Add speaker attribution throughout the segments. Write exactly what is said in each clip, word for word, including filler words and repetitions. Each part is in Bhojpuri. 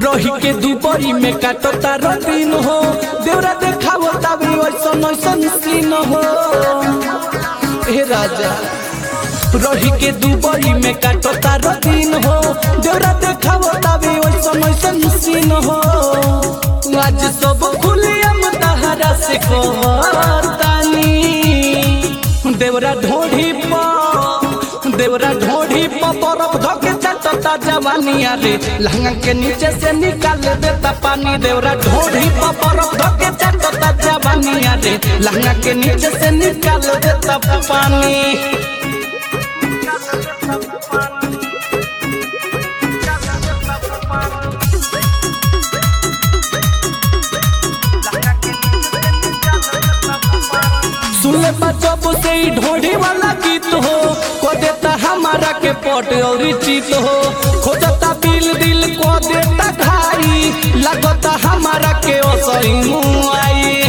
Speaker 1: रही के दुबई में काटो तार दिन हो देवरा देखावो ताबरी ओइसन ओइसन सीन हो हे राजा रही के दुबई में काटो तार दिन हो देवरा देखावो ताबरी ओइसन ओइसन सीन हो आज सब खुलियम तहरा से कहतानी देवरा ढोढ़ी पर देवरा ढोढ़ी पर बर्फ धके चटता जवानिया रे लहंगा के नीचे से निकाल देता पानी देवरा ढोढ़ी पर बर्फ धके चटता जवानिया रे लहंगा के नीचे से निकाल देता पानी सुनले जब से ढोढ़ी वाला गीत हो को देता हमारा के पट और चीत हो खोजता बिल दिल को देता घाई लगता हमारा के असही मुआई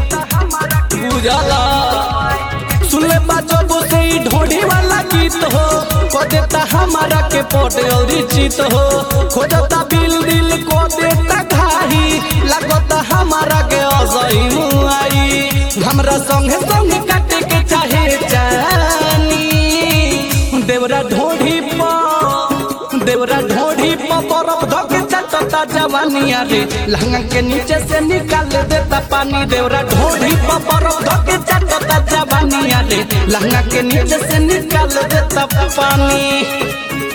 Speaker 1: बुझला सुनले जब से ढोढ़ी वाला गीत हो को देता हमारा के पट और चीत हो खोजता बिल दिल को देता घाई लगता हमारा के असही मुआई हमरा संगे संगे काटे के चाहे जानी देवरा ढोढ़ी पर देवरा ढोढ़ी पर बर्फ धके चटता जवानिया रे लहंगा के नीचे से निकाल देता पानी देवरा ढोढ़ी पर बर्फ धके चटता जवानिया रे लहंगा के नीचे से निकाल देता पानी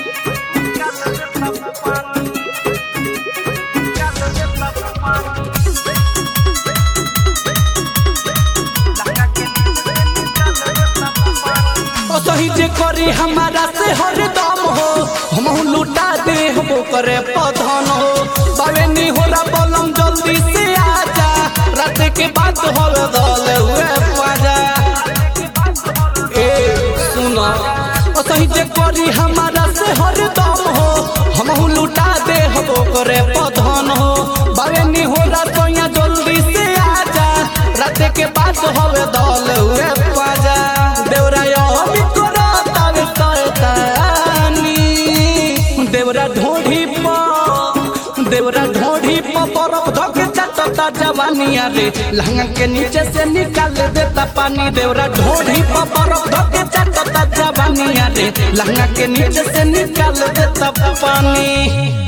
Speaker 1: सही जे करी हमारा से हरदम हो हम लुटा दे हो करे पधन हो बावेनी होला बलम जल्दी से आजा रात के बात हो दल हुए पाजा ए सुनो सही जे करी हमारा से हरदम हो हम लुटा दे हो करे पधन हो बावेनी होला तोया जल्दी से आजा रात के बात हो दल हुए पाजा देवरा देवरा ढोढ़ी पर देवरा ढोढ़ी पर बर्फ धके चटता जवानिया रे लहंगा के नीचे से निकाल देता पानी देवरा ढोढ़ी पर बर्फ धके चटता जवानिया रे लहंगा के नीचे से निकाल देता पानी।